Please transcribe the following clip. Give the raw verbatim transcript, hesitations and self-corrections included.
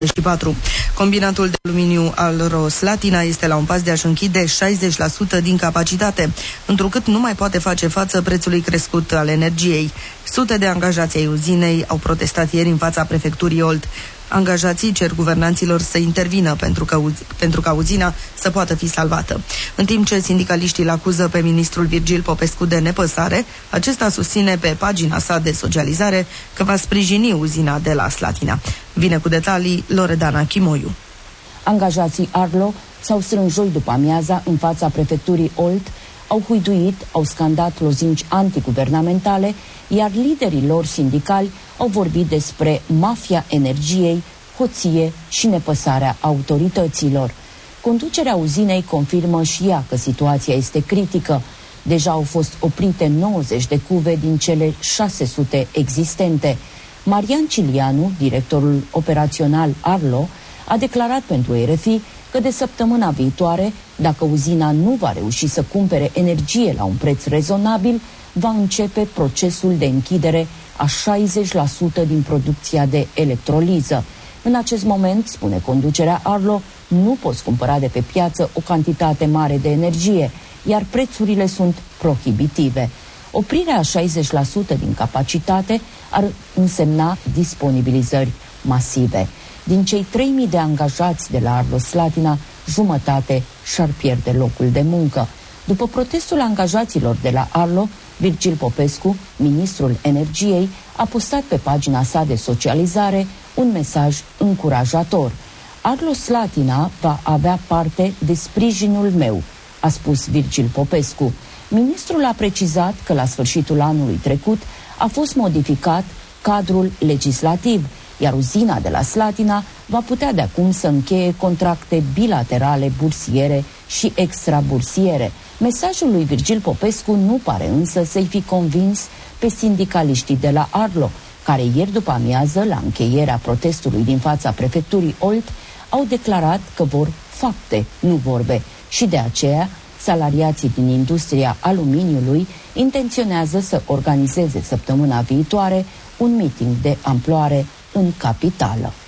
patruzeci și patru. Combinatul de aluminiu Alro Slatina este la un pas de a-și închide șaizeci la sută din capacitate, întrucât nu mai poate face față prețului crescut al energiei. Sute de angajați ai uzinei au protestat ieri în fața prefecturii Olt. Angajații cer guvernanților să intervină pentru, că, pentru ca uzina să poată fi salvată. În timp ce sindicaliștii îl acuză pe ministrul Virgil Popescu de nepăsare, acesta susține pe pagina sa de socializare că va sprijini uzina de la Slatina. Vine cu detalii Loredana Chimoiu. Angajații Arlo s-au strâns joi după amiaza în fața prefecturii Olt, au huiduit, au scandat lozinci antiguvernamentale, iar liderii lor sindicali au vorbit despre mafia energiei, hoție și nepăsarea autorităților. Conducerea uzinei confirmă și ea că situația este critică. Deja au fost oprite nouăzeci de cuve din cele șase sute existente. Marian Cilianu, directorul operațional Arlo, a declarat pentru R F I că de săptămâna viitoare, dacă uzina nu va reuși să cumpere energie la un preț rezonabil, va începe procesul de închidere a șaizeci la sută din producția de electroliză. În acest moment, spune conducerea Arlo, nu poți cumpăra de pe piață o cantitate mare de energie, iar prețurile sunt prohibitive. Oprirea a șaizeci la sută din capacitate ar însemna disponibilizări masive. Din cei trei mii de angajați de la Arlo Slatina, jumătate și-ar pierde locul de muncă. După protestul angajaților de la Arlo, Virgil Popescu, ministrul energiei, a postat pe pagina sa de socializare un mesaj încurajator. Arlo Slatina va avea parte de sprijinul meu, a spus Virgil Popescu. Ministrul a precizat că la sfârșitul anului trecut a fost modificat cadrul legislativ, iar uzina de la Slatina va putea de acum să încheie contracte bilaterale bursiere și extrabursiere. Mesajul lui Virgil Popescu nu pare însă să-i fi convins pe sindicaliștii de la Arlo, care ieri după amiază, la încheierea protestului din fața prefecturii Olt, au declarat că vor fapte, nu vorbe, și de aceea salariații din industria aluminiului intenționează să organizeze săptămâna viitoare un meeting de amploare în capitală.